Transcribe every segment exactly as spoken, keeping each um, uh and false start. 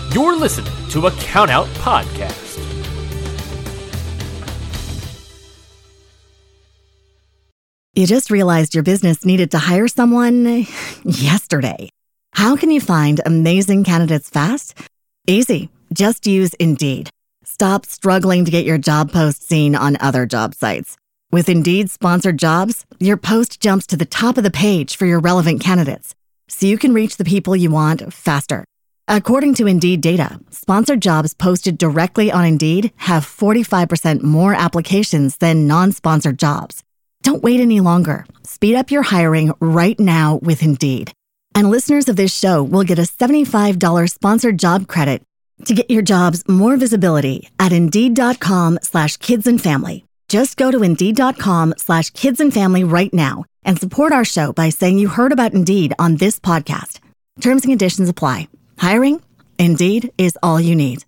You're listening to a Countout Podcast. You just realized your business needed to hire someone yesterday. How can you find amazing candidates fast? Easy. Just use Indeed. Stop struggling to get your job post seen on other job sites. With Indeed sponsored jobs, your post jumps to the top of the page for your relevant candidates, so you can reach the people you want faster. According to Indeed data, sponsored jobs posted directly on Indeed have forty-five percent more applications than non-sponsored jobs. Don't wait any longer. Speed up your hiring right now with Indeed. And listeners of this show will get a seventy-five dollars sponsored job credit to get your jobs more visibility at Indeed.com slash kids and family. Just go to Indeed.com slash kids and family right now and support our show by saying you heard about Indeed on this podcast. Terms and conditions apply. Hiring? Indeed is all you need.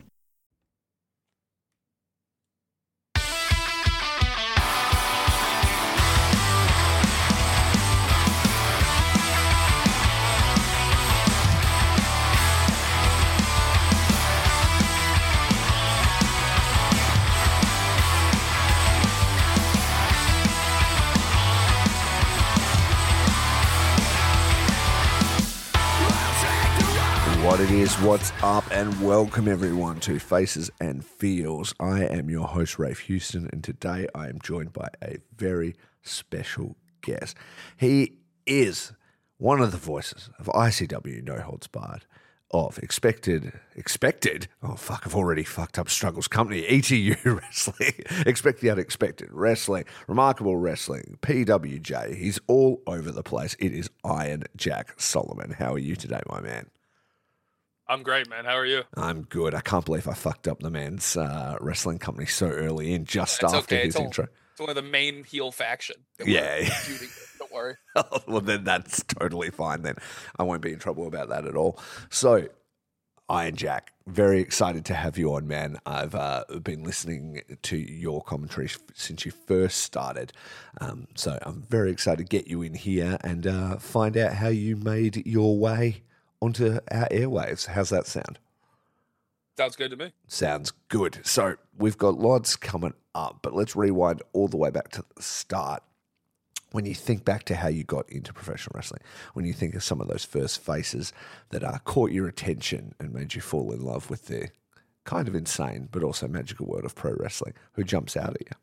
What it is, what's up, and welcome everyone to Faces and Feels. I am your host, Rafe Houston, and today I am joined by a very special guest. He is one of the voices of I C W No Holds Barred, of Expected, Expected, oh fuck, I've already fucked up Struggles Company, E T U Wrestling, Expect the Unexpected Wrestling, Remarkable Wrestling, P W J. He's all over the place. It is Iron Jack Solomon. How are you today, my man? I'm great, man. How are you? I'm good. I can't believe I fucked up the man's uh, wrestling company so early in, just That's after okay. his it's intro. All, it's one of the main heel faction. Yeah. Don't worry. Well, then that's totally fine then. I won't be in trouble about that at all. So, Iron Jack, very excited to have you on, man. I've uh, been listening to your commentary since you first started. Um, so I'm very excited to get you in here and uh, find out how you made your way onto our airwaves. How's that sound? Sounds good to me. Sounds good. So we've got lots coming up, but let's rewind all the way back to the start. When you think back to how you got into professional wrestling, when you think of some of those first faces that uh, caught your attention and made you fall in love with the kind of insane but also magical world of pro wrestling, who jumps out at you?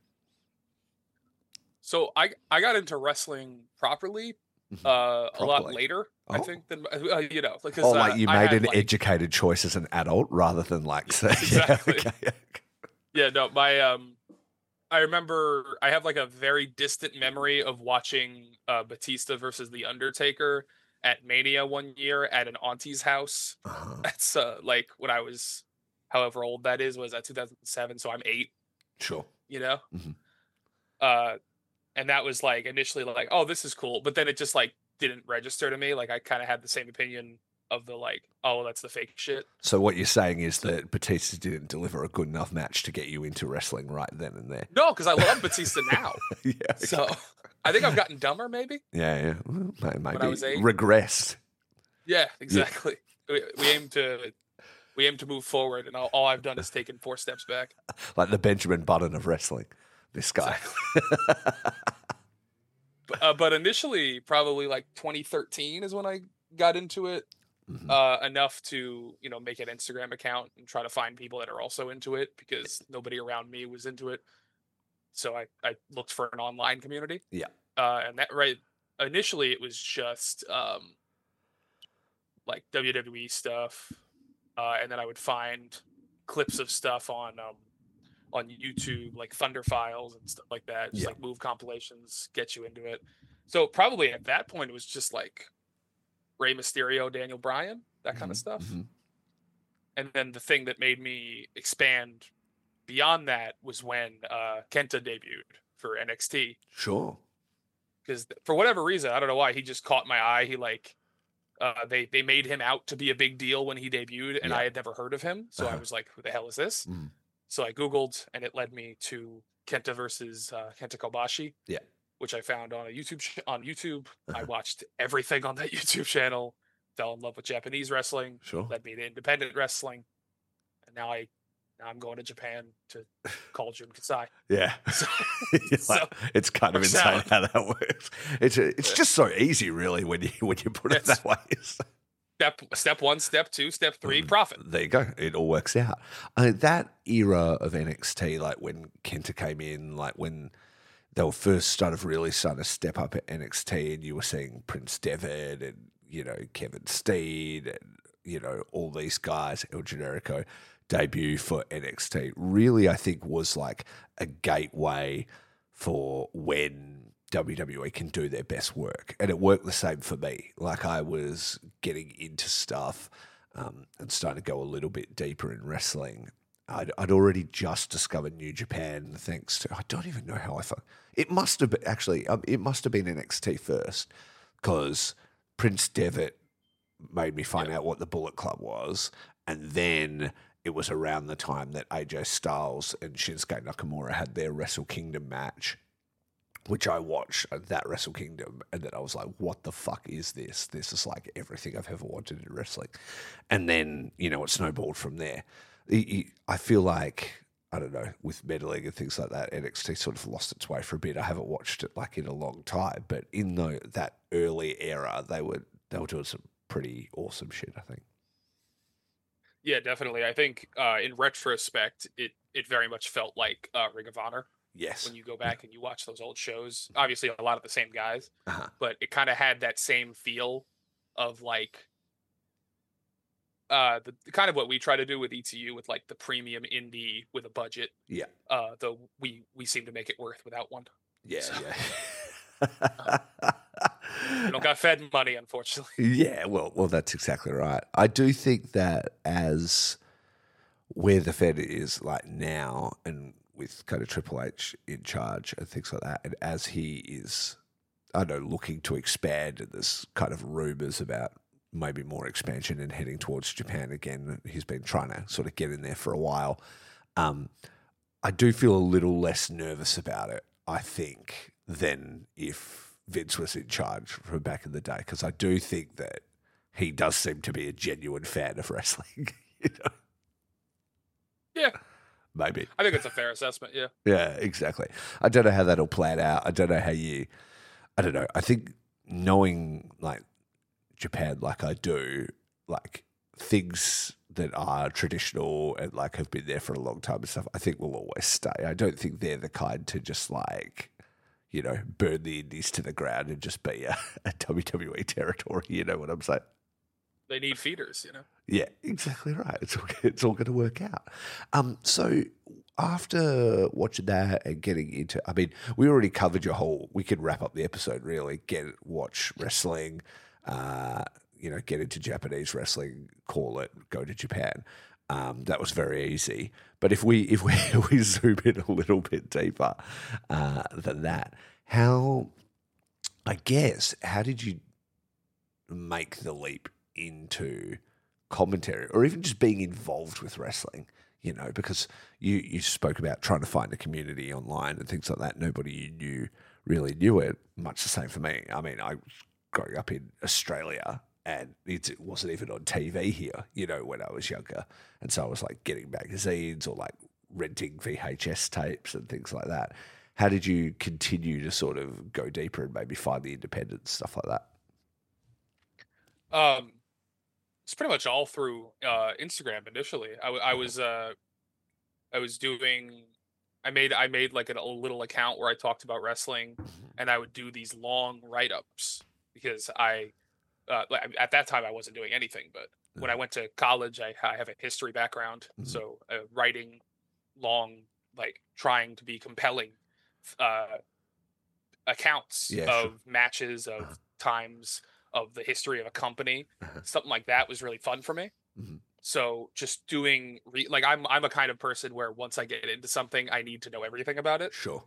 So I I got into wrestling properly uh, a lot later, oh. I think, than uh, you know, because oh, like uh, you I made had, an like, educated choice as an adult rather than like say, exactly. Yeah, okay. Yeah, no, my um, I remember I have like a very distant memory of watching uh, Batista versus The Undertaker at Mania one year at an auntie's house. Uh-huh. That's uh, like when I was, however old that is, was that two thousand seven? So I'm eight. Sure. You know. Mm-hmm. Uh. And that was like initially like, oh, this is cool. But then it just like didn't register to me. Like I kind of had the same opinion of the like, oh, that's the fake shit. So what you're saying is that Batista didn't deliver a good enough match to get you into wrestling right then and there. No, because I love Batista now. Yeah. Okay. So I think I've gotten dumber maybe. Yeah, yeah. Well, maybe when I was eight. Regressed. Yeah, exactly. Yeah. We, we aim to we aim to move forward, and all, all I've done is taken four steps back. Like the Benjamin Button of wrestling. This guy. Exactly. but, uh, but initially, probably like twenty thirteen is when I got into it mm-hmm. uh, enough to, you know, make an Instagram account and try to find people that are also into it because nobody around me was into it. So I, I looked for an online community. Yeah. Uh, and that right initially it was just um, like W W E stuff. Uh, and then I would find clips of stuff on um, on YouTube, like Thunder Files and stuff like that. Just yeah. like move compilations, get you into it. So probably at that point, it was just like Rey Mysterio, Daniel Bryan, that kind mm-hmm. of stuff. Mm-hmm. And then the thing that made me expand beyond that was when uh, Kenta debuted for N X T. Sure. Because for whatever reason, I don't know why, he just caught my eye. He like, uh, they, they made him out to be a big deal when he debuted, and yeah. I had never heard of him. So uh-huh. I was like, who the hell is this? Mm-hmm. So I Googled, and it led me to Kenta versus uh, Kenta Kobashi. Yeah. Which I found on a YouTube sh- on YouTube. Uh-huh. I watched everything on that YouTube channel. Fell in love with Japanese wrestling. Sure. Led me to independent wrestling. now I now I'm going to Japan to call Jun Kasai. Yeah. So, Like, so it's kind of works insane out. how that works. It's a, it's just so easy, really, when you when you put it It's- that way. step step one, step two, step three, profit. There you go. It all works out. Uh, that era of N X T, like when Kenta came in, like when they were first started really starting to step up at N X T, and you were seeing Prince Devitt and you know Kevin Steen and you know all these guys, El Generico debut for N X T. Really, I think was like a gateway for when W W E can do their best work. And it worked the same for me. Like I was getting into stuff um, and starting to go a little bit deeper in wrestling. I'd, I'd already just discovered New Japan thanks to, I don't even know how I thought. It must have been, actually, um, it must have been N X T first because Prince Devitt made me find out what the Bullet Club was. And then it was around the time that A J Styles and Shinsuke Nakamura had their Wrestle Kingdom match, which I watched at that Wrestle Kingdom, and then I was like, what the fuck is this? This is like everything I've ever wanted in wrestling. And then, you know, it snowballed from there. I feel like, I don't know, with meddling and things like that, N X T sort of lost its way for a bit. I haven't watched it like in a long time, but in the, that early era, they were they were doing some pretty awesome shit, I think. Yeah, definitely. I think uh, in retrospect, it it very much felt like uh, Ring of Honor. Yes. When you go back and you watch those old shows, obviously a lot of the same guys, Uh-huh. but it kind of had that same feel of like uh, the, the kind of what we try to do with E T U with like the premium indie with a budget. Yeah. Uh, though we we seem to make it worth without one. Yeah, So, yeah. we don't got Fed money, unfortunately. Yeah, well, well, that's exactly right. I do think that as where the Fed is like now, and with kind of Triple H in charge and things like that, and as he is, I don't know, looking to expand, and there's kind of rumors about maybe more expansion and heading towards Japan again. He's been trying to sort of get in there for a while. Um, I do feel a little less nervous about it, I think, than if Vince was in charge from back in the day, because I do think that he does seem to be a genuine fan of wrestling. You know? Yeah. Maybe. I think it's a fair assessment, yeah. Yeah, exactly. I don't know how that'll plan out. I don't know how you, I don't know. I think knowing like Japan like I do, like things that are traditional and like have been there for a long time and stuff, I think will always stay. I don't think they're the kind to just like, you know, burn the indies to the ground and just be a, a W W E territory. You know what I'm saying? They need feeders, you know? Yeah, exactly right. It's all, it's all going to work out. Um, so after watching that and getting into, I mean, we already covered your whole, we could wrap up the episode really, get, watch wrestling, uh, you know, get into Japanese wrestling, call it, go to Japan. Um, that was very easy. But if we, if we, if we zoom in a little bit deeper uh, than that, how, I guess, how did you make the leap into commentary or even just being involved with wrestling, you know, because you, you spoke about trying to find a community online and things like that. Nobody you knew really knew it. Much the same for me. I mean, I was growing up in Australia and it wasn't even on T V here, you know, when I was younger. And so I was like getting magazines or like renting V H S tapes and things like that. How did you continue to sort of go deeper and maybe find the independent stuff like that? Um, it's pretty much all through uh, Instagram initially. I, w- I was uh, I was doing. I made I made like a, a little account where I talked about wrestling, and I would do these long write ups because I uh, like, at that time I wasn't doing anything. But when I went to college, I, I have a history background, Mhm. so uh, writing long, like trying to be compelling uh, accounts Yeah, of sure. matches of Uh-huh. times of the history of a company. Uh-huh. Something like that was really fun for me. Mhm. So just doing re- like I'm I'm a kind of person where once I get into something, I need to know everything about it. Sure.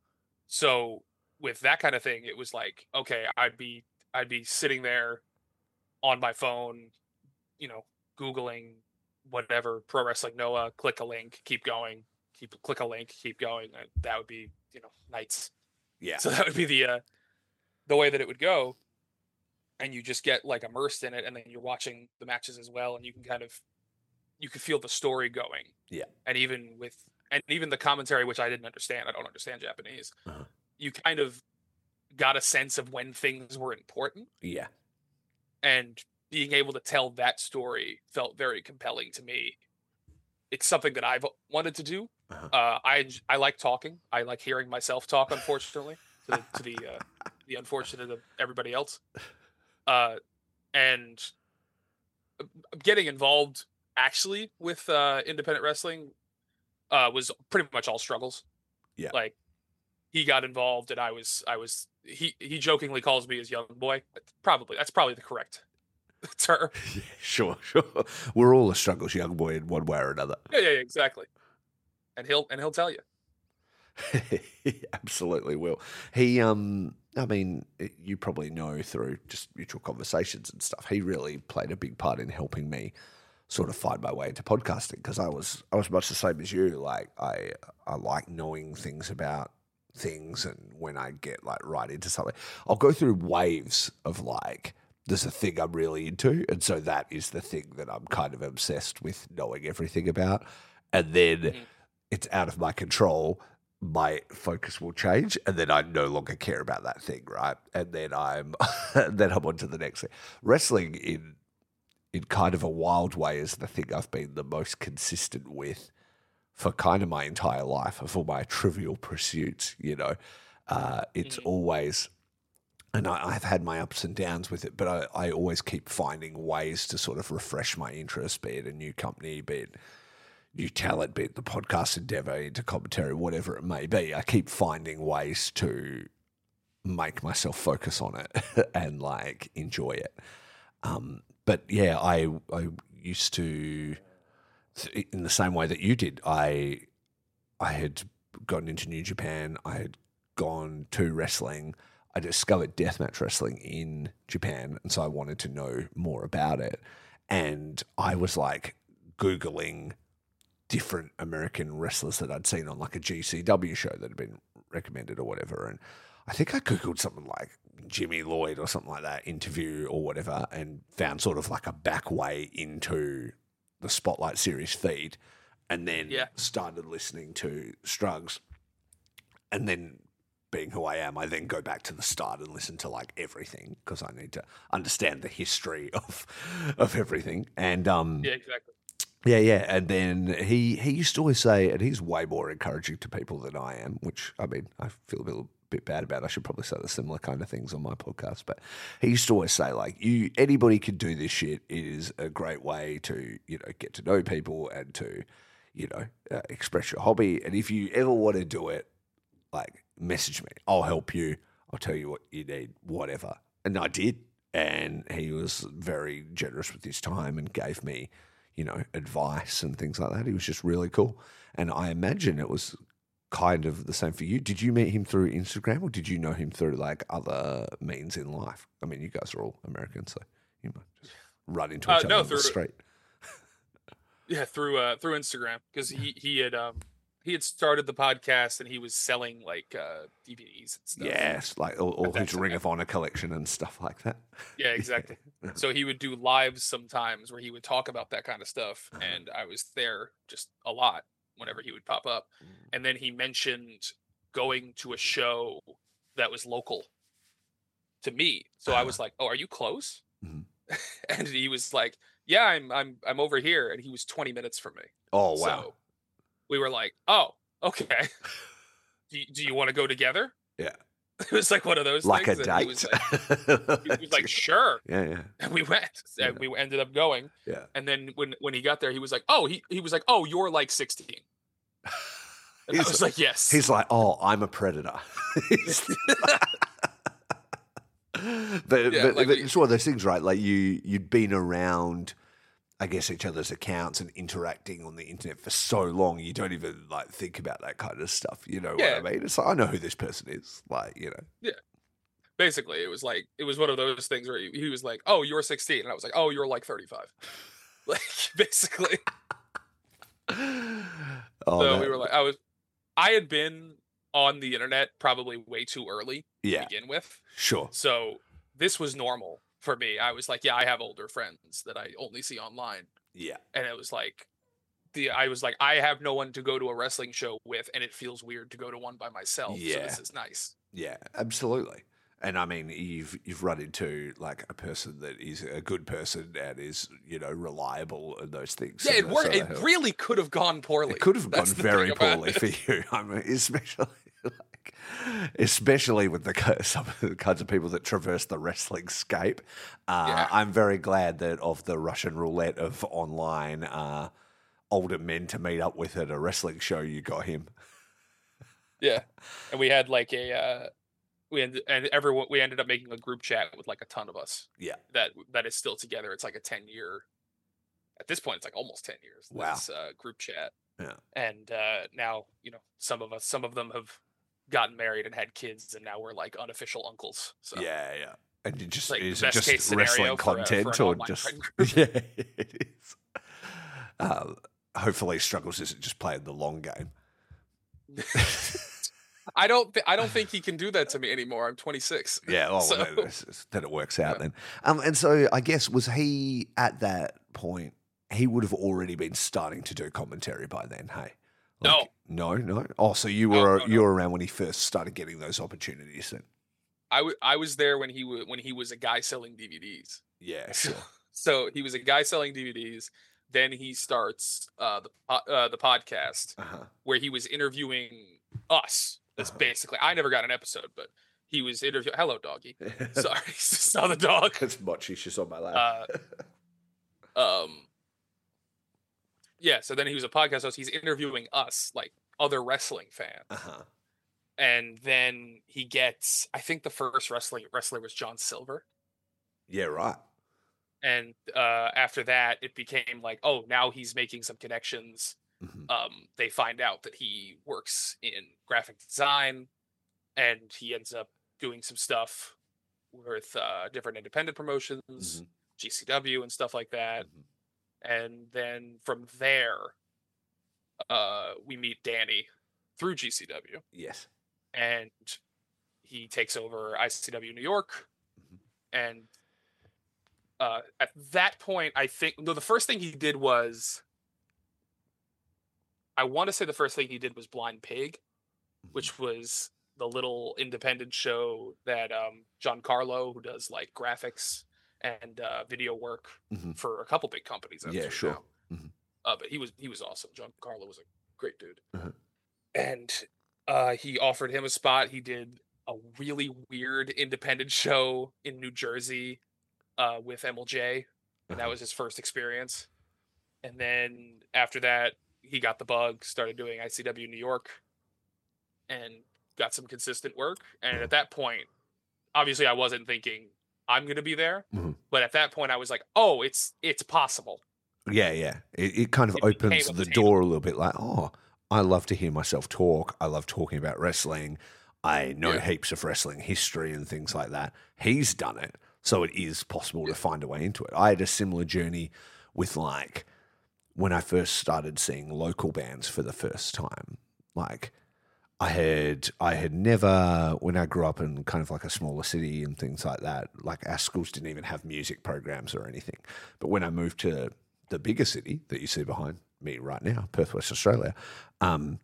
So with that kind of thing, it was like, okay, I'd be I'd be sitting there on my phone, you know, Googling whatever, Pro Wrestling Noah, click a link, keep going, keep click a link, keep going. And that would be, you know, nights. Yeah. So that would be the uh, the way that it would go. And you just get like immersed in it, and then you're watching the matches as well, and you can kind of you could feel the story going. Yeah. And even with, and even the commentary, which I didn't understand, I don't understand Japanese. Uh-huh. You kind of got a sense of when things were important. Yeah. And being able to tell that story felt very compelling to me. It's something that I've wanted to do. Uh-huh. Uh, I I like talking. I like hearing myself talk, unfortunately, to the, to the, uh, the unfortunate of everybody else. Uh, and getting involved actually with uh, independent wrestling uh, was pretty much all struggles. Yeah. Like, he got involved and I was, I was, he, he jokingly calls me his young boy. Probably, that's probably the correct term. Yeah, sure, sure. We're all a struggles young boy in one way or another. Yeah, yeah, exactly. And he'll, and he'll tell you. He absolutely will. He, um, I mean, you probably know through just mutual conversations and stuff, he really played a big part in helping me sort of find my way into podcasting, because I was, I was much the same as you. Like, I, I like knowing things about things, and when I get like right into something, I'll go through waves of like, there's a thing I'm really into, and so that is the thing that I'm kind of obsessed with knowing everything about, and then mm-hmm. it's out of my control. My focus will change, and then I no longer care about that thing, right? And then I'm then I'm on to the next thing. Wrestling in in kind of a wild way is the thing I've been the most consistent with for kind of my entire life, of all my trivial pursuits, you know. Uh, it's mm-hmm. always, and I, I've had my ups and downs with it, but I, I always keep finding ways to sort of refresh my interest, be it a new company, be it new talent, be it the podcast endeavor, into commentary, whatever it may be. I keep finding ways to make myself focus on it and like enjoy it. Um, but yeah, I I used to, in the same way that you did, I I had gotten into New Japan. I had gone to wrestling. I discovered deathmatch wrestling in Japan, and so I wanted to know more about it. And I was like Googling different American wrestlers that I'd seen on like a G C W show that had been recommended or whatever. And I think I Googled something like Jimmy Lloyd or something like that, interview or whatever, and found sort of like a back way into the Spotlight Series feed, and then yeah. started listening to Struggs. And then, being who I am, I then go back to the start and listen to like everything, because I need to understand the history of of everything. And um yeah, exactly. Yeah, yeah. And then he, he used to always say, and he's way more encouraging to people than I am, which, I mean, I feel a little bit bad about. I should probably say the similar kind of things on my podcast. But he used to always say, like, you anybody can do this shit. It is a great way to, you know, get to know people and to, you know, uh, express your hobby. And if you ever want to do it, like, message me. I'll help you. I'll tell you what you need, whatever. And I did. And he was very generous with his time and gave me, you know, advice and things like that. He was just really cool. And I imagine it was kind of the same for you. Did you meet him through Instagram, or did you know him through like other means in life? I mean, you guys are all American, so you might just run into each uh, other no, on through, the street. Yeah, through uh, through Instagram, because he he had um he had started the podcast and he was selling like uh, D V Ds and stuff. Yes, like all, all his Ring of Honor collection and stuff like that. Yeah, exactly. So he would do lives sometimes where he would talk about that kind of stuff, and I was there just a lot whenever he would pop up. And then he mentioned going to a show that was local to me. So I was like, "Oh, are you close?" Mm-hmm. And he was like, "Yeah, I'm I'm I'm over here." And he was twenty minutes from me. Oh, wow. So we were like, "Oh, okay. do, you, do you want to go together?" Yeah. It was like one of those like things. a date. He was like, he was like, "Sure." Yeah, yeah. And we went. Yeah. And we ended up going. Yeah. And then when when he got there, he was like, "Oh, he he was like, oh, you're like sixteen." And I was like, "Yes." He's like, "Oh, I'm a predator." but Yeah, but, like but we- it's one of those things, right? Like you you'd been around, I guess, each other's accounts and interacting on the internet for so long, you don't even like think about that kind of stuff. You know Yeah. what I mean? It's like, I know who this person is. Like, you know. Basically, it was like it was one of those things where he, he was like, "Oh, you're sixteen," and I was like, "Oh, you're like thirty-five." Like basically. Oh, So that- we were like, I was, I had been on the internet probably way too early yeah, to begin with. sure. So this was normal for me. I was like, yeah, I have older friends that I only see online. Yeah. And it was like, the I was like, I have no one to go to a wrestling show with, and it feels weird to go to one by myself. Yeah. So this is nice. Yeah, absolutely. And I mean, you've you've run into like a person that is a good person and is, you know, reliable and those things. Yeah, so it worked. that It helps. really could have gone poorly. It could have That's gone the very thing about poorly it. for you. I mean, especially like, especially with the ki- some of the kinds of people that traverse the wrestling scape. Uh, Yeah. I'm very glad that of the Russian roulette of online uh, older men to meet up with at a wrestling show, you got him. Yeah, and we had like a uh, we ended, and everyone we ended up making a group chat with like a ton of us. Yeah. that that is still together. It's like a ten year. At this point, it's like almost ten years. Wow. This uh, group chat. Yeah. And uh, now you know some of us, some of them have gotten married and had kids, and now we're like unofficial uncles. So Yeah, yeah. And you just like the is it best just case scenario wrestling for a- content for an or online just friend group. yeah, it is. Uh, hopefully, Struggles isn't just playing the long game. I don't. Th- I don't think he can do that to me anymore. I'm twenty-six. Yeah, oh, So- well, then, it's- then it works out Yeah. then. Um, and so I guess was he at that point? He would have already been starting to do commentary by then. Hey, No. no, no. Oh, so you No, were no, you no. were around when he first started getting those opportunities then? I, w- I was there when he w- when he was a guy selling D V Ds. Yeah, sure. So he was a guy selling D V Ds. Then he starts uh, the po- uh, the podcast Uh-huh. where he was interviewing us. That's Uh-huh. basically. I never got an episode, but he was interviewing. Hello, doggy. Sorry, saw the dog. It's Mochi. She's on my lap. Uh, um. Yeah. So then he was a podcast host. He's interviewing us, like other wrestling fans. uh-huh. And then he gets. I think the first wrestling wrestler was John Silver. Yeah, right. And uh, after that, it became like, oh, now he's making some connections. Mhm. Um, they find out that he works in graphic design, and he ends up doing some stuff with uh, different independent promotions, Mhm. G C W and stuff like that. Mhm. And then from there, uh, we meet Danny through G C W, Yes. and he takes over I C W New York. Mhm. And uh, at that point, I think no, the first thing he did was, I want to say the first thing he did was Blind Pig, which was the little independent show that um, John Carlo, who does like graphics and uh, video work Mhm. for a couple big companies. Yeah, actually sure. now. Mhm. Uh, but he was he was awesome. John Carlo was a great dude, Uh-huh. and uh, he offered him a spot. He did a really weird independent show in New Jersey uh, with M L J, and that Uh-huh. was his first experience. And then after that, he got the bug, started doing I C W New York, and got some consistent work. And Uh-huh. at that point, obviously, I wasn't thinking I'm going to be there, Mhm. but at that point, I was like, oh, it's it's possible. Yeah, yeah. It, it kind of It became opens a the table. door a little bit like, oh, I love to hear myself talk. I love talking about wrestling. I know Yeah. heaps of wrestling history and things like that. He's done it. So it is possible to find a way into it. I had a similar journey with like when I first started seeing local bands for the first time. Like I had I had never, when I grew up in kind of like a smaller city and things like that, like our schools didn't even have music programs or anything. But when I moved to the bigger city that you see behind me right now, Perth, West Australia, um,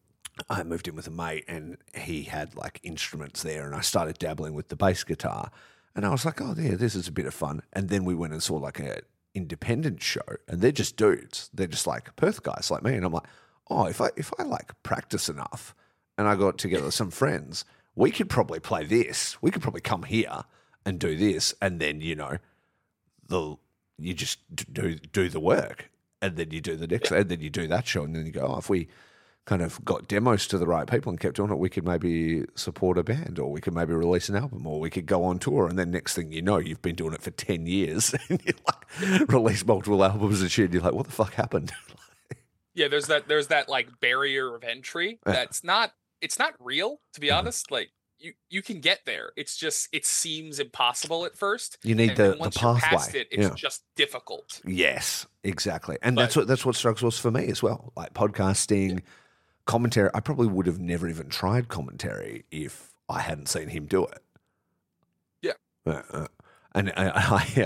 I moved in with a mate and he had like instruments there and I started dabbling with the bass guitar and I was like, oh, yeah, this is a bit of fun. And then we went and saw like a independent show and they're just dudes. They're just like Perth guys like me. And I'm like, oh, if I if I like practice enough and I got together with some friends, we could probably play this. We could probably come here and do this. And then, you know, the you just d- do do the work and then you do the next and then you do that show and then you go, oh, if we kind of got demos to the right people and kept doing it, we could maybe support a band or we could maybe release an album or we could go on tour. And then next thing you know, you've been doing it for ten years and you like release multiple albums and shit. And you're like, what the fuck happened? Yeah, there's that there's that like barrier of entry Yeah. that's not it's not real, to be Mhm. honest. Like you you can get there. It's just it seems impossible at first. You need And the, then the once you're pathway. past it, it's yeah. just difficult. Yes, exactly. And But- that's what that's what Struggles was for me as well. Like podcasting, commentary. I probably would have never even tried commentary if I hadn't seen him do it. Yeah. Uh, uh, and I, I uh,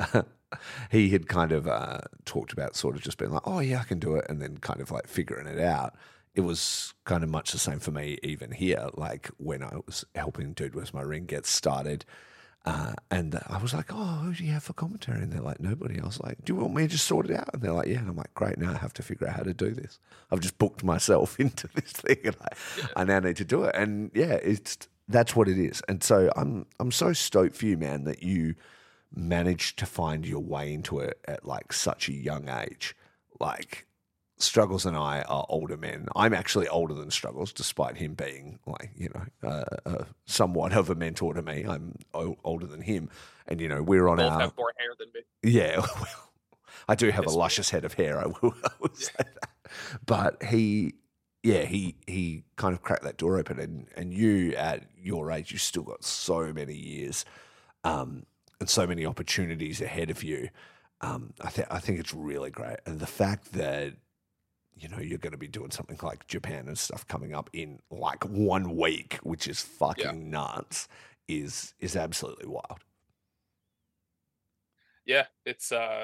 he had kind of uh, talked about sort of just being like, oh, yeah, I can do it, and then kind of like figuring it out. It was kind of much the same for me even here, like when I was helping Dude Where's My Ring get started. Uh, and I was like, oh, who do you have for commentary? And they're like, nobody. I was like, do you want me to just sort it out? And they're like, yeah. And I'm like, great, now I have to figure out how to do this. I've just booked myself into this thing, and I, yeah. I now need to do it. And yeah, it's that's what it is. And so I'm I'm so stoked for you, man, that you managed to find your way into it at like such a young age. Like, Struggles and I are older men. I'm actually older than Struggles, despite him being like, you know, uh, uh, somewhat of a mentor to me. I'm o- older than him. And, you know, we're on Both our... have more hair than me. Yeah, well, I do have it's a luscious weird. head of hair, I will, I will yeah. say that. But he, yeah, he he kind of cracked that door open. And, and you, at your age, you've still got so many years um, and so many opportunities ahead of you. Um, I, th- I think it's really great. And the fact that, you know, you're going to be doing something like Japan and stuff coming up in like one week, which is fucking yeah. nuts, is is absolutely wild. Yeah, it's uh,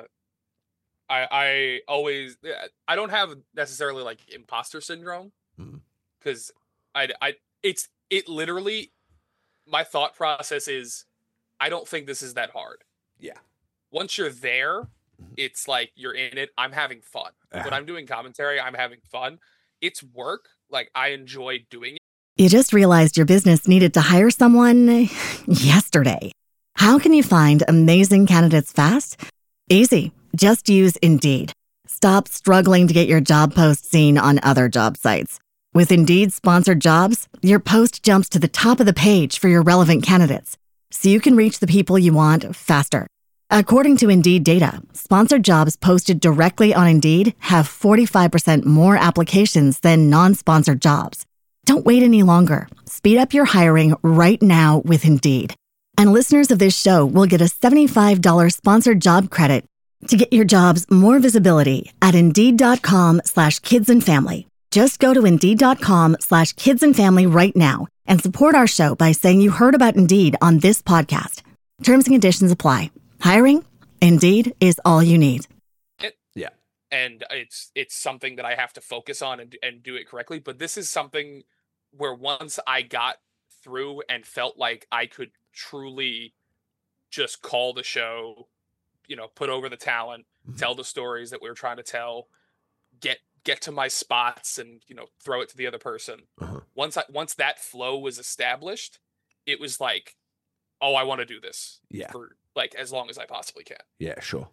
I I always I don't have necessarily like imposter syndrome because mm. I I it's it literally my thought process is I don't think this is that hard. Yeah. Once you're there, it's like you're in it. I'm having fun. Uh-huh. When I'm doing commentary, I'm having fun. It's work. Like, I enjoy doing it. You just realized your business needed to hire someone yesterday. How can you find amazing candidates fast? Easy. Just use Indeed. Stop struggling to get your job post seen on other job sites. With Indeed sponsored jobs, your post jumps to the top of the page for your relevant candidates, so you can reach the people you want faster. According to Indeed data, sponsored jobs posted directly on Indeed have forty-five percent more applications than non-sponsored jobs. Don't wait any longer. Speed up your hiring right now with Indeed. And listeners of this show will get a seventy-five dollars sponsored job credit to get your jobs more visibility at Indeed.com slash kids and family. Just go to Indeed.com slash kids and family right now and support our show by saying you heard about Indeed on this podcast. Terms and conditions apply. Hiring? Indeed is all you need. It, yeah. And it's it's something that I have to focus on and, and do it correctly. But this is something where once I got through and felt like I could truly just call the show, you know, put over the talent, mm-hmm. tell the stories that we were trying to tell, get get to my spots and, you know, throw it to the other person. Uh-huh. Once I once that flow was established, it was like, oh, I want to do this. Yeah. For like as long as I possibly can. Yeah, sure.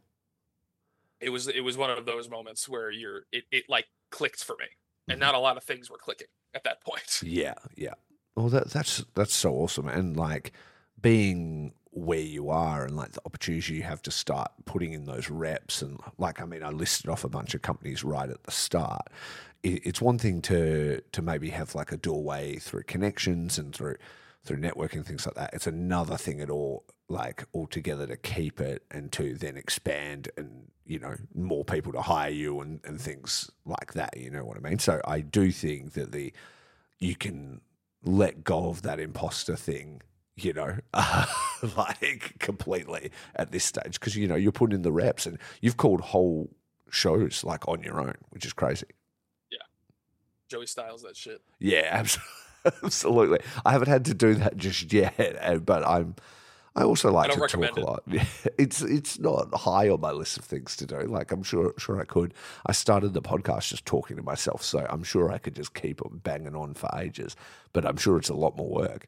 It was it was one of those moments where you're it, it like clicked for me. And mm-hmm. not a lot of things were clicking at that point. Yeah, yeah. Well, that that's that's so awesome. And like being where you are and like the opportunities you have to start putting in those reps, and like, I mean, I listed off a bunch of companies right at the start. It, it's one thing to to maybe have like a doorway through connections and through through networking, things like that. It's another thing at all, like altogether, to keep it and to then expand and, you know, more people to hire you and, and things like that. You know what I mean? So I do think that the you can let go of that imposter thing, you know, uh, like completely at this stage, because, you know, you're putting in the reps and you've called whole shows like on your own, which is crazy. Yeah. Joey Styles, that shit. Yeah, absolutely. Absolutely. I haven't had to do that just yet, but I'm. I also like I to talk it. a lot. It's it's not high on my list of things to do. Like, I'm sure sure I could. I started the podcast just talking to myself, so I'm sure I could just keep banging on for ages. But I'm sure it's a lot more work.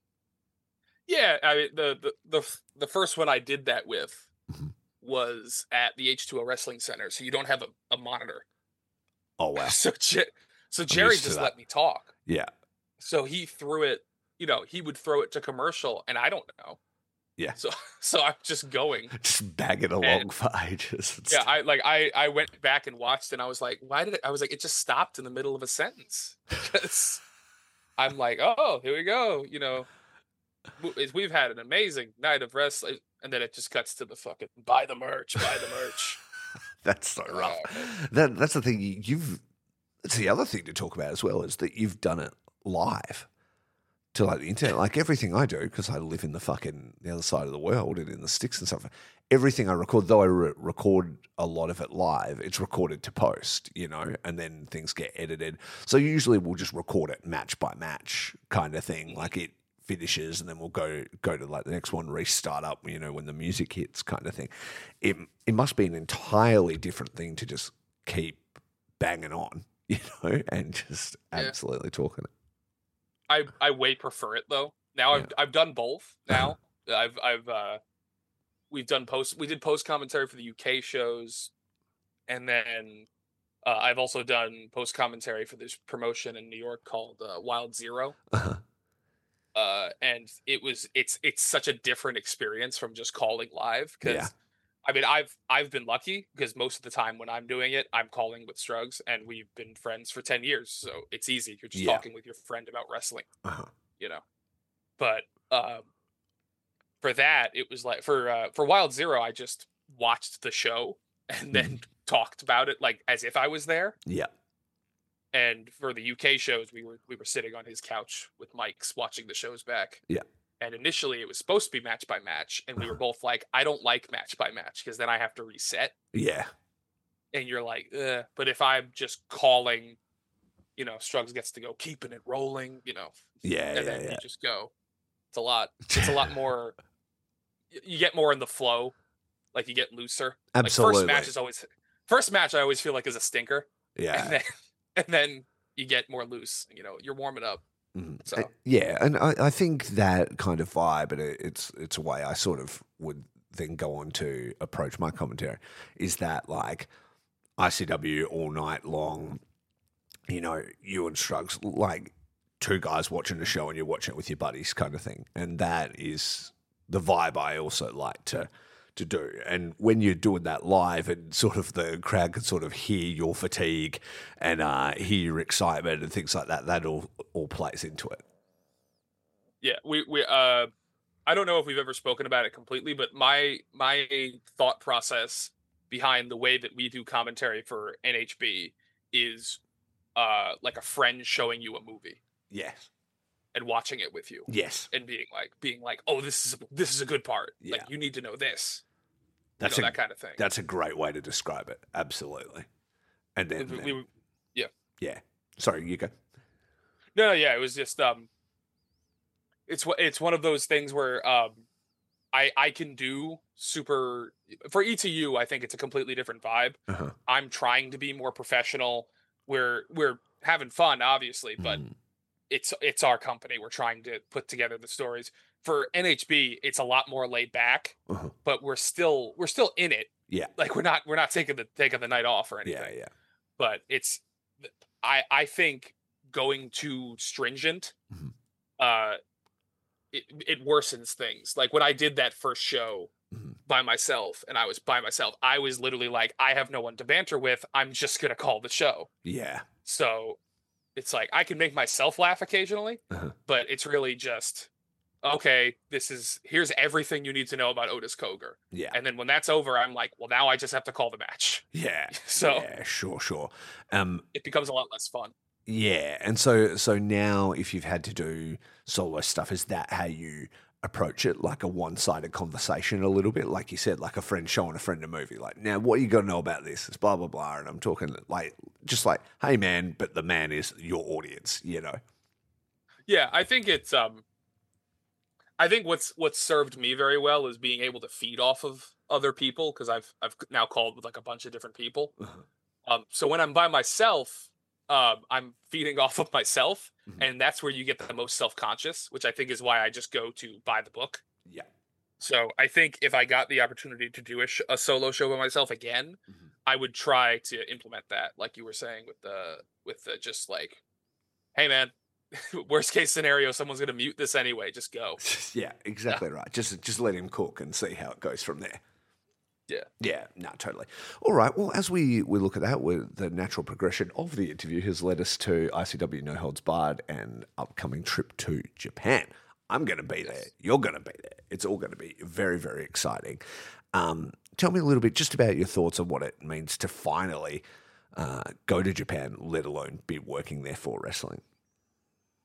Yeah, I mean, the the the the first one I did that with mm-hmm. was at the H two O Wrestling Center, so you don't have a, a monitor. Oh wow! So so Jerry just let me talk. Yeah. So he threw it, you know, he would throw it to commercial, and I don't know. Yeah. So so I'm just going. Just bagging along and, for ages. Yeah, I like I, I went back and watched, and I was like, why did it? I was like, it just stopped in the middle of a sentence. Because I'm like, oh, here we go. You know, we've had an amazing night of wrestling, and then it just cuts to the fucking buy the merch, buy the merch. That's so rough. Uh, that that's the thing you've. That's the other thing to talk about as well, is that you've done it live. to like the internet. Like everything I do, because I live in the fucking the other side of the world and in the sticks and stuff. Everything I record, though I re- record a lot of it live, it's recorded to post, you know, and then things get edited. So usually we'll just record it match by match kind of thing. Like it finishes and then we'll go go to like the next one, restart up, you know, when the music hits kind of thing. It it must be an entirely different thing to just keep banging on, you know, and just Yeah. absolutely talking it. I I way prefer it though. Now I've Yeah. I've done both. Now I've I've uh, we've done post. We did post commentary for the U K shows, and then uh, I've also done post commentary for this promotion in New York called uh, Wild Zero. Uh-huh. Uh, and it was it's it's such a different experience from just calling live because. Yeah. I mean, I've I've been lucky because most of the time when I'm doing it, I'm calling with Struggs, and we've been friends for ten years, so it's easy. You're just Yeah. talking with your friend about wrestling, Uh-huh. you know. But um, for that, it was like for uh, for Wild Zero, I just watched the show and then talked about it like as if I was there. Yeah. And for the U K shows, we were we were sitting on his couch with mics watching the shows back. Yeah. And initially, it was supposed to be match by match, and we were both like, "I don't like match by match because then I have to reset." Yeah. And you're like, Ugh. But if I'm just calling, you know, Struggs gets to go keeping it rolling, you know, Yeah. and Yeah. then Yeah. you just go. It's a lot. It's a lot more. y- You get more in the flow, like you get looser. Absolutely. Like first match is always first match. I always feel like is a stinker, Yeah. and then and then you get more loose. You know, you're warming up. Mhm. So Uh, yeah, and I, I think that kind of vibe, and it, it's it's a way I sort of would then go on to approach my commentary, is that like I C W all night long, you know, you and Struggs, like two guys watching a show and you're watching it with your buddies kind of thing. And that is the vibe I also like to to do. And when you're doing that live and sort of the crowd can sort of hear your fatigue and uh, hear your excitement and things like that, that all, all plays into it. Yeah, we we uh I don't know if we've ever spoken about it completely, but my my thought process behind the way that we do commentary for N H B is uh like a friend showing you a movie Yes. and watching it with you Yes. and being like being like, "Oh, this is a, this is a good part. Yeah. Like you need to know this." That's you know, a, that kind of thing. That's a great way to describe it. Absolutely. And then, We- then- we- yeah. yeah. Sorry, you go. No, no, yeah, it was just um it's what it's one of those things where um I I can do super for E T U, I think it's a completely different vibe. Uh-huh. I'm trying to be more professional. We're we're having fun, obviously, but Mm. it's it's our company. We're trying to put together the stories. For N H B, it's a lot more laid back, Uh-huh. but we're still we're still in it. Yeah. Like we're not we're not taking the taking the night off or anything. Yeah, yeah. But it's I I think going too stringent Mhm. uh it it worsens things. Like when I did that first show Mhm. by myself and I was by myself, I was literally like, I have no one to banter with. I'm just gonna call the show. Yeah. So it's like I can make myself laugh occasionally, Uh-huh. but it's really just okay, this is here's everything you need to know about Otis Koger. Yeah. And then when that's over, I'm like, well, now I just have to call the match. Yeah. So yeah, sure, sure. Um, it becomes a lot less fun. yeah. And so, so now if you've had to do solo stuff, is that how you approach it? Like a one-sided conversation a little bit? Like you said, like a friend showing a friend a movie. Like, now what you got to know about this? It's blah, blah, blah. And I'm talking like, just like, hey man, but the man is your audience, you know? Yeah, I think it's um I think what's what's served me very well is being able to feed off of other people because I've I've now called with like a bunch of different people. Uh-huh. Um, so when I'm by myself, um, I'm feeding off of myself, Mhm. and that's where you get the most self-conscious, which I think is why I just go to buy the book. Yeah. So I think if I got the opportunity to do a, sh- a solo show by myself again, Mhm. I would try to implement that, like you were saying with the with the just like, hey man, worst case scenario, someone's gonna mute this anyway. Just go. Yeah, exactly right. Just just let him cook and see how it goes from there. Yeah. Yeah, no, totally. All right. Well, as we, we look at that, with the natural progression of the interview has led us to I C W No Holds Barred and upcoming trip to Japan. I'm going to be there. You're going to be there. It's all going to be very, very exciting. Um, tell me a little bit just about your thoughts on what it means to finally uh, go to Japan, let alone be working there for wrestling.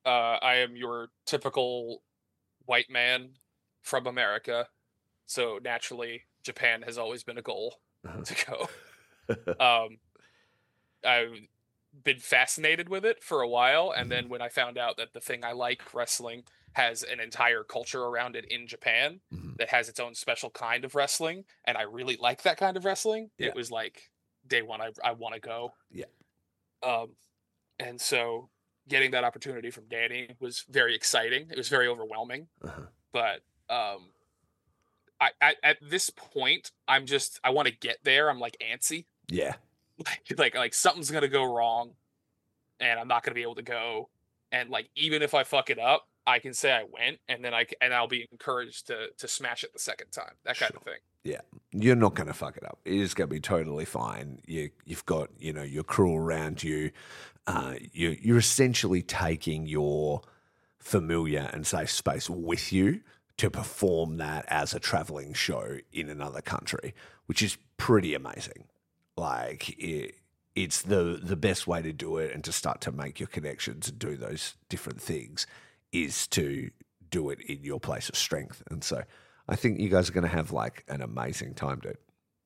Uh, I am your typical white man from America, so naturally Japan has always been a goal Uh-huh. to go. um, I've been fascinated with it for a while, and then when I found out that the thing I like, wrestling, has an entire culture around it in Japan Mhm. that has its own special kind of wrestling, and I really like that kind of wrestling, Yeah. it was like day one, I I want to go. Yeah. Um, and so getting that opportunity from Danny was very exciting. It was very overwhelming, Uh-huh. but um, I, I at this point, I'm just I want to get there. I'm like antsy. Yeah. like like like something's gonna go wrong and I'm not gonna be able to go, and like even if I fuck it up, I can say I went, and then I c- and I'll be encouraged to to smash it the second time, that kind of thing. Yeah, you're not going to fuck it up. It is going to be totally fine. You, you've got, you know, your crew around you. Uh, you. You're essentially taking your familiar and safe space with you to perform that as a traveling show in another country, which is pretty amazing. Like, it, it's the, the best way to do it, and to start to make your connections and do those different things is to do it in your place of strength. And so I think you guys are going to have like an amazing time, dude.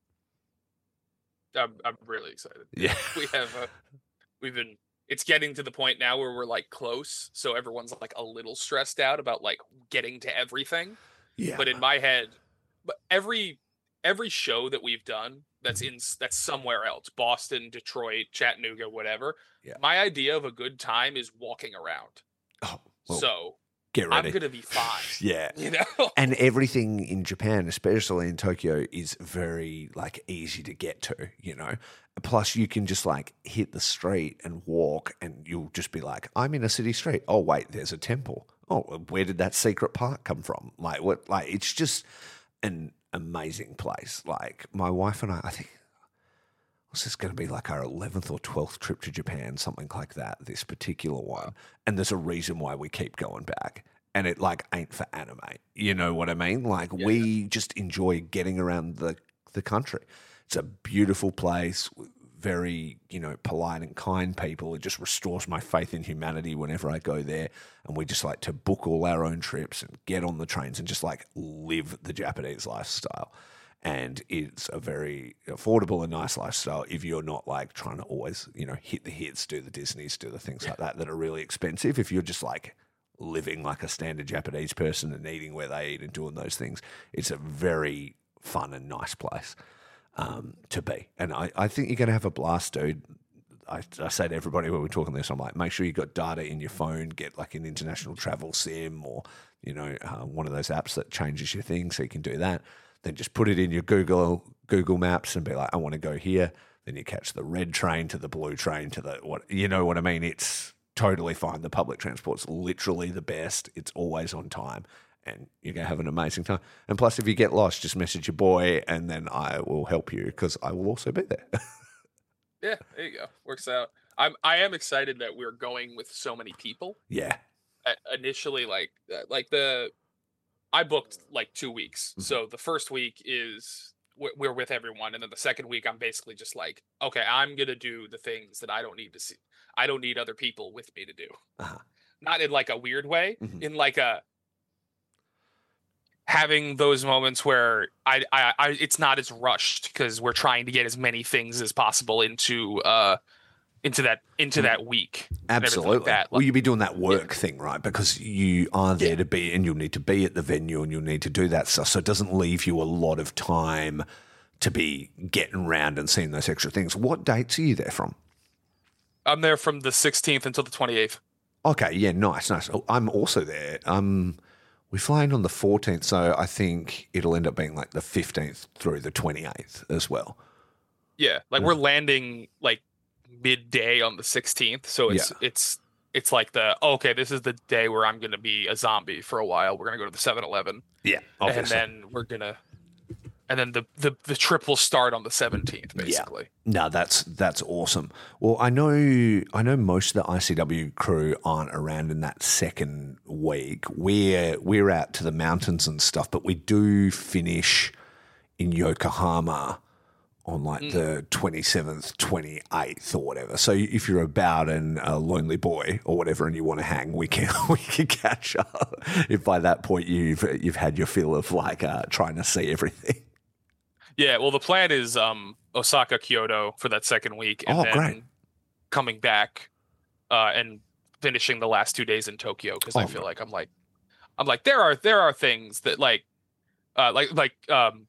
I'm I'm really excited. Yeah. We have uh, we've been it's getting to the point now where we're like close, so everyone's like a little stressed out about like getting to everything. Yeah. But in my head, but every every show that we've done that's in that's somewhere else, Boston, Detroit, Chattanooga, whatever. Yeah. My idea of a good time is walking around. Oh, well, So get ready. I'm gonna be fine. Yeah. You know? And everything in Japan, especially in Tokyo, is very like easy to get to, you know. Plus you can just like hit the street and walk, and you'll just be like, I'm in a city street. Oh wait, there's a temple. Oh, where did that secret park come from? Like what like it's just an amazing place. Like my wife and I, I think was this going to be like our eleventh or twelfth trip to Japan, something like that, this particular one. And there's a reason why we keep going back. And it like ain't for anime. You know what I mean? Like Yeah. we just enjoy getting around the, the country. It's a beautiful place, very, you know, polite and kind people. It just restores my faith in humanity whenever I go there. And we just like to book all our own trips and get on the trains and just like live the Japanese lifestyle. And it's a very affordable and nice lifestyle if you're not like trying to always, you know, hit the hits, do the Disneys, do the things like that that are really expensive. If you're just like living like a standard Japanese person and eating where they eat and doing those things, it's a very fun and nice place um, to be. And I, I think you're going to have a blast, dude. I, I say to everybody when we're talking this, I'm like, make sure you got data in your phone, get like an international travel sim or, you know, uh, one of those apps that changes your thing so you can do that. Then just put it in your Google Google Maps and be like, I want to go here. Then you catch the red train to the blue train to the what, you know what I mean? It's totally fine. The public transport's literally the best. It's always on time, and you're gonna have an amazing time. And plus, if you get lost, just message your boy, and then I will help you because I will also be there. Yeah, there you go. Works out. I'm I am excited that we're going with so many people. Yeah, Uh, initially, like uh, like the I booked like two weeks. Mhm. So the first week is we're, we're with everyone, and then the second week I'm basically just like, okay, I'm gonna do the things that I don't need to see. I don't need other people with me to do. Uh-huh. Not in like a weird way, Mhm. in like a having those moments where I, I, I it's not as rushed because we're trying to get as many things as possible into uh into that into that week. and everything absolutely. Like that. Well, Like, you'll be doing that work thing, right? Because you are there Yeah. to be, and you'll need to be at the venue, and you'll need to do that stuff. So it doesn't leave you a lot of time to be getting around and seeing those extra things. What dates are you there from? I'm there from the sixteenth until the twenty-eighth. Okay, yeah, nice, nice. Oh, I'm also there. Um, we fly in on the fourteenth, so I think it'll end up being like the fifteenth through the twenty-eighth as well. Yeah, like we're landing like midday on the sixteenth, so it's it's it's like the oh, okay, this is the day where I'm gonna be a zombie for a while. We're gonna go to the seven eleven, Yeah, and obviously. then we're gonna, and then the the, the trip will start on the seventeenth, basically. No, that's that's awesome. Well, I know I know most of the I C W crew aren't around in that second week. We're we're out to the mountains and stuff, but we do finish in Yokohama on like mm. the twenty-seventh, twenty-eighth or whatever. So if you're about and a lonely boy or whatever and you want to hang, we can we can catch up if by that point you've you've had your fill of like uh, trying to see everything. Yeah, well, the plan is um, Osaka, Kyoto for that second week, and oh, then great. coming back uh, and finishing the last two days in Tokyo because oh, I feel like I'm like I'm like there are there are things that like uh, like like um,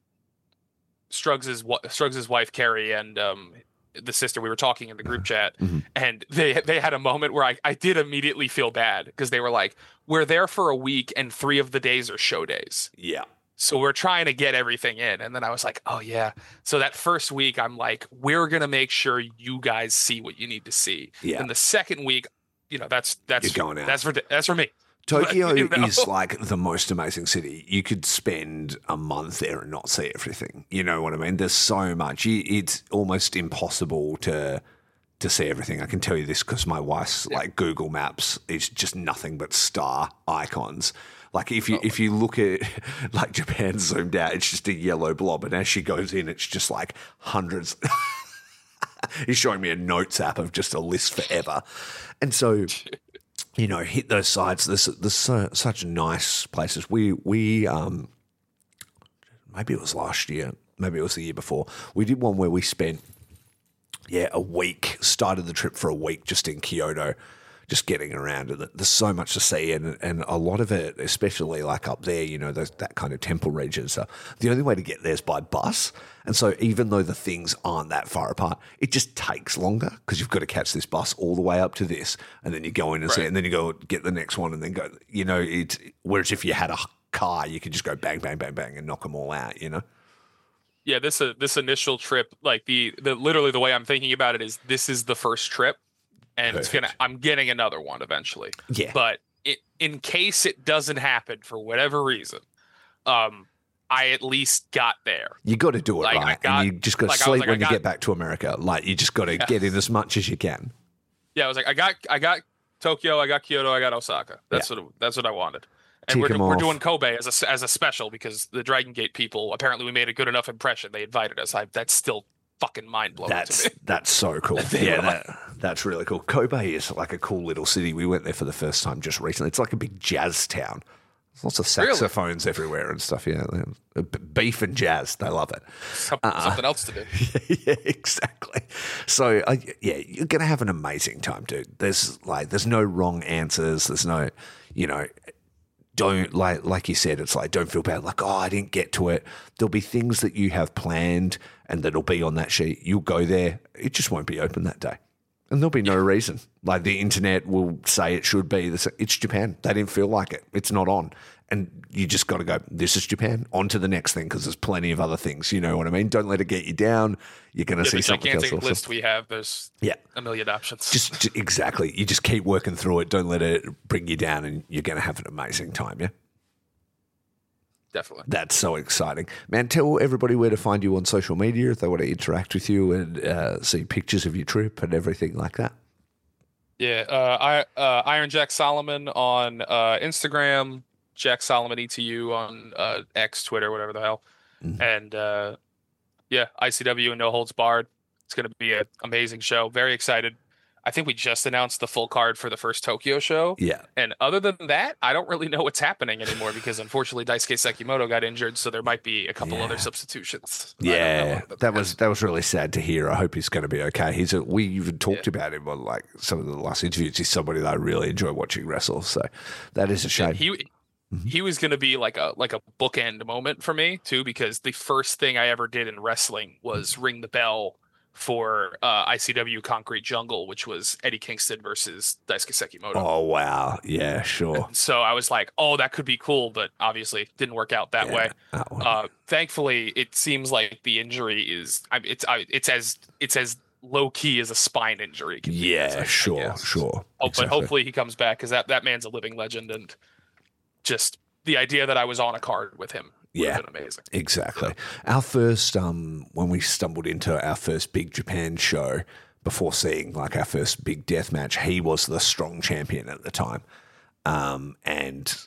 Struggs' Struggs' wife Carrie and um, the sister we were talking in the group chat, mm-hmm. and they they had a moment where I, I did immediately feel bad because they were like, we're there for a week and three of the days are show days. Yeah. So we're trying to get everything in. And then I was like, oh, yeah. So that first week, I'm like, we're going to make sure you guys see what you need to see. Yeah. And the second week, you know, that's that's You're going out. That's for that's for me. Tokyo you know? is like the most amazing city. You could spend a month there and not see everything. You know what I mean? There's so much. You, it's almost impossible to to see everything. I can tell you this because my wife's yeah. like Google Maps is just nothing but star icons. Like if you oh, if you look at like Japan zoomed out, it's just a yellow blob, and as she goes in, it's just like hundreds. He's showing me a notes app of just a list forever, and so you know, hit those sites. There's there's so, such nice places. We we um maybe it was last year, maybe it was the year before. We did one where we spent yeah a week, started the trip for a week just in Kyoto. Just getting around it. There's so much to see, and and a lot of it, especially like up there, you know, those, that kind of temple region stuff. The only way to get there is by bus, and so even though the things aren't that far apart, it just takes longer because you've got to catch this bus all the way up to this, and then you go in and right. see, it, and then you go get the next one, and then go. You know, it. Whereas if you had a car, you could just go bang, bang, bang, bang, and knock them all out. You know. Yeah, this uh, this initial trip, like the the literally the way I'm thinking about it is this is the first trip. And Perfect. it's gonna. I'm getting another one eventually. Yeah. But it, in case it doesn't happen for whatever reason, um, I at least got there. You got to do it like, right, got, and you just got to like, sleep like, when you got, get back to America. Like you just got to yeah. get in as much as you can. Yeah, I was like, I got, I got Tokyo, I got Kyoto, I got Osaka. That's yeah. what that's what I wanted. And Tick we're we're off. doing Kobe as a as a special because the Dragon Gate people apparently we made a good enough impression. They invited us. I that's still. Fucking mind blowing. That's to me. that's so cool. yeah, that, that's really cool. Kobe is like a cool little city. We went there for the first time just recently. It's like a big jazz town. There's lots of saxophones really? everywhere and stuff. Yeah, beef and jazz. They love it. Something, uh, something else to do. Yeah, yeah exactly. So uh, yeah, you're gonna have an amazing time, dude. There's like there's no wrong answers. There's no, you know. Don't like like you said, it's like don't feel bad, like, oh, I didn't get to it. There'll be things that you have planned and that'll be on that sheet. You'll go there, it just won't be open that day. And there'll be no reason. Like the internet will say it should be. It's Japan. They didn't feel like it. It's not on. And you just got to go, this is Japan, on to the next thing because there's plenty of other things. You know what I mean? Don't let it get you down. You're going to yeah, see the something else. gigantic list we have, there's yeah. a million options. Just, just exactly. You just keep working through it. Don't let it bring you down and you're going to have an amazing time, yeah? Definitely. That's so exciting. Man, tell everybody where to find you on social media if they want to interact with you and uh, see pictures of your trip and everything like that. Yeah, uh, I, uh, Iron Jack Solomon on uh, Instagram, Jack Solomon E T U on uh, X, Twitter, whatever the hell. Mm-hmm. And uh, yeah, I C W and No Holds Barred. It's going to be an amazing show. Very excited. I think we just announced the full card for the first Tokyo show. Yeah. And other than that, I don't really know what's happening anymore because unfortunately Daisuke Sekimoto got injured, so there might be a couple yeah. other substitutions. Yeah, that was that was really sad to hear. I hope he's going to be okay. He's a, we even talked yeah. about him on like some of the last interviews. He's somebody that I really enjoy watching wrestle, so that is a shame. He mm-hmm. he was going to be like a like a bookend moment for me too because the first thing I ever did in wrestling was mm-hmm. ring the bell for uh, I C W Concrete Jungle, which was Eddie Kingston versus Daisuke Sekimoto. Oh, wow. Yeah, sure. And so I was like, oh, that could be cool, but obviously didn't work out that yeah, way. that uh, thankfully, it seems like the injury is it's it's as it's as low key as a spine injury. Can yeah, be, I, sure, I sure. Oh, exactly. But hopefully he comes back because that, that man's a living legend, and just the idea that I was on a card with him. Yeah, amazing. Exactly. Our first, um, when we stumbled into our first big Japan show before seeing like our first big death match, he was the strong champion at the time. Um, and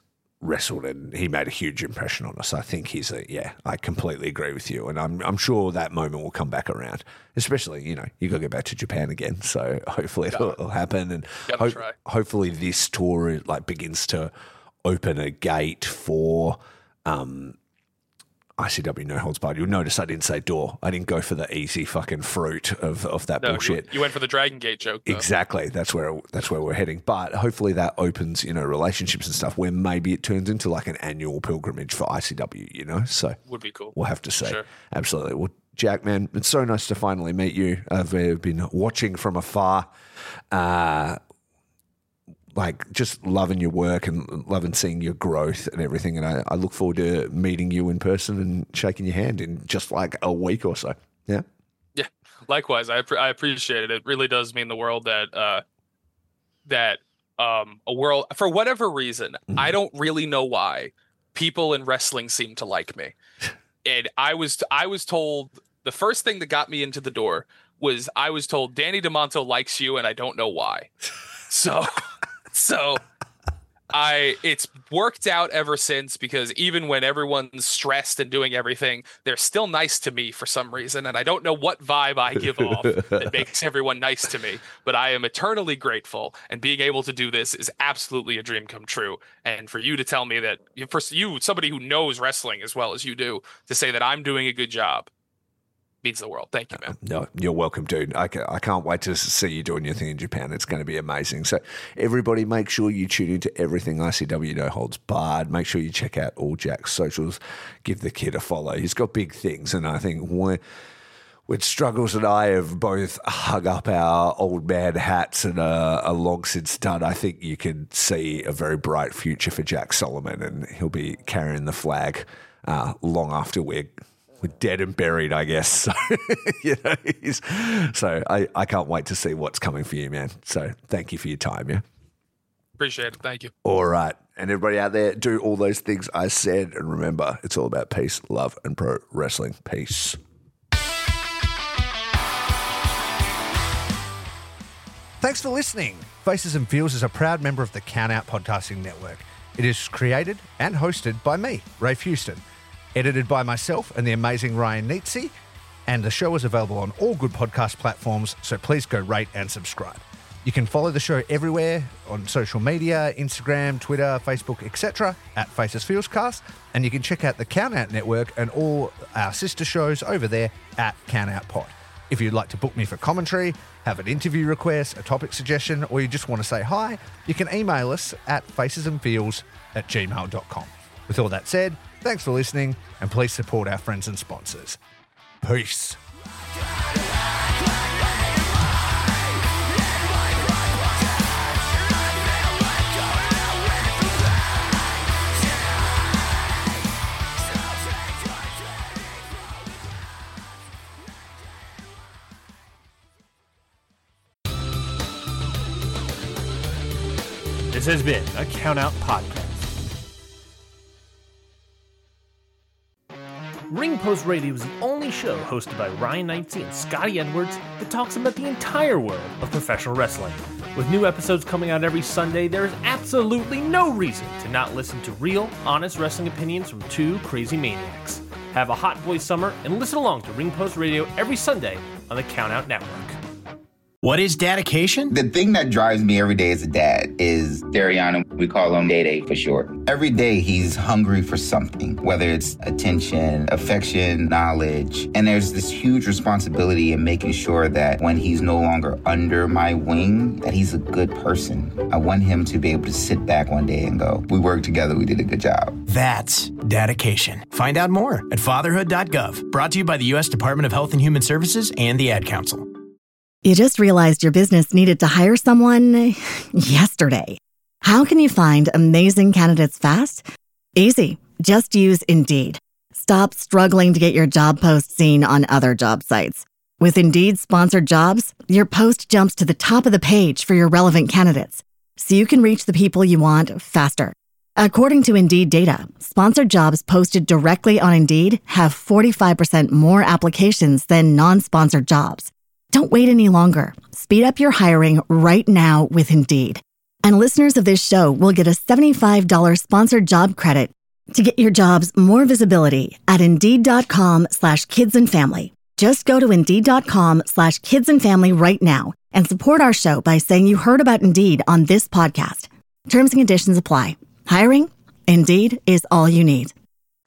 wrestled, and he made a huge impression on us. I think he's a, yeah, I completely agree with you. And I'm I'm sure that moment will come back around, especially, you know, you got to go back to Japan again. So hopefully it'll, it'll happen. And ho- hopefully this tour like begins to open a gate for um, I C W No Holds Barred. You'll notice I didn't say door. I didn't go for the easy fucking fruit of, of that no, bullshit. You, you went for the Dragon Gate joke, though. Exactly. That's where that's where we're heading. But hopefully that opens, you know, relationships and stuff where maybe it turns into like an annual pilgrimage for I C W, you know? So would be cool. We'll have to see. Sure. Absolutely. Well, Jack, man, it's so nice to finally meet you. I've been watching from afar. Uh like just loving your work and loving seeing your growth and everything. And I, I look forward to meeting you in person and shaking your hand in just like a week or so. Yeah. Yeah. Likewise. I, I appreciate it. It really does mean the world that, uh, that, um, a world for whatever reason, mm. I don't really know why people in wrestling seem to like me. And I was, I was told the first thing that got me into the door was I was told Danny DeMonto likes you and I don't know why. So, So I it's worked out ever since, because even when everyone's stressed and doing everything, they're still nice to me for some reason. And I don't know what vibe I give off that makes everyone nice to me, but I am eternally grateful. And being able to do this is absolutely a dream come true. And for you to tell me that, for you, somebody who knows wrestling as well as you do, to say that I'm doing a good job means the world. Thank you, man. No, you're welcome, dude. I, ca- I can't wait to see you doing your thing in Japan. It's going to be amazing. So everybody make sure you tune into everything I C W No Holds Barred. Make sure you check out all Jack's socials. Give the kid a follow. He's got big things, and I think when, when Struggles and I have both hung up our old man hats and a, a long since done, I think you can see a very bright future for Jack Solomon, and he'll be carrying the flag uh, long after we're We're dead and buried, I guess. So, you know, he's, so I, I can't wait to see what's coming for you, man. So thank you for your time, yeah? Appreciate it. Thank you. All right. And everybody out there, do all those things I said. And remember, it's all about peace, love, and pro wrestling. Peace. Thanks for listening. Faces and Feels is a proud member of the Count Out Podcasting Network. It is created and hosted by me, Rafe Houston. Edited by myself and the amazing Ryan Nietzsche, and the show is available on all good podcast platforms, so please go rate and subscribe. You can follow the show everywhere on social media, Instagram, Twitter, Facebook, et cetera at Faces Feels Cast, and you can check out the Count Out Network and all our sister shows over there at Count Out Pod. If you'd like to book me for commentary, have an interview request, a topic suggestion, or you just want to say hi, you can email us at facesandfeels at gmail dot com. With all that said, thanks for listening, and please support our friends and sponsors. Peace. This has been a Count Out Podcast. Ring Post Radio is the only show hosted by Ryan Knightsey and Scotty Edwards that talks about the entire world of professional wrestling. With new episodes coming out every Sunday, there is absolutely no reason to not listen to real, honest wrestling opinions from two crazy maniacs. Have a hot boy summer and listen along to Ring Post Radio every Sunday on the Count Out Network. What is dedication? The thing that drives me every day as a dad is Dariana. We call him Day Day for short. Every day he's hungry for something, whether it's attention, affection, knowledge. And there's this huge responsibility in making sure that when he's no longer under my wing, that he's a good person. I want him to be able to sit back one day and go, we worked together, we did a good job. That's dedication. Find out more at fatherhood dot gov. Brought to you by the U S Department of Health and Human Services and the Ad Council. You just realized your business needed to hire someone yesterday. How can you find amazing candidates fast? Easy. Just use Indeed. Stop struggling to get your job post seen on other job sites. With Indeed sponsored jobs, your post jumps to the top of the page for your relevant candidates, so you can reach the people you want faster. According to Indeed data, sponsored jobs posted directly on Indeed have forty-five percent more applications than non-sponsored jobs. Don't wait any longer. Speed up your hiring right now with Indeed. And listeners of this show will get a seventy-five dollars sponsored job credit to get your jobs more visibility at Indeed.com slash kids and family. Just go to Indeed.com slash kids and family right now and support our show by saying you heard about Indeed on this podcast. Terms and conditions apply. Hiring? Indeed is all you need.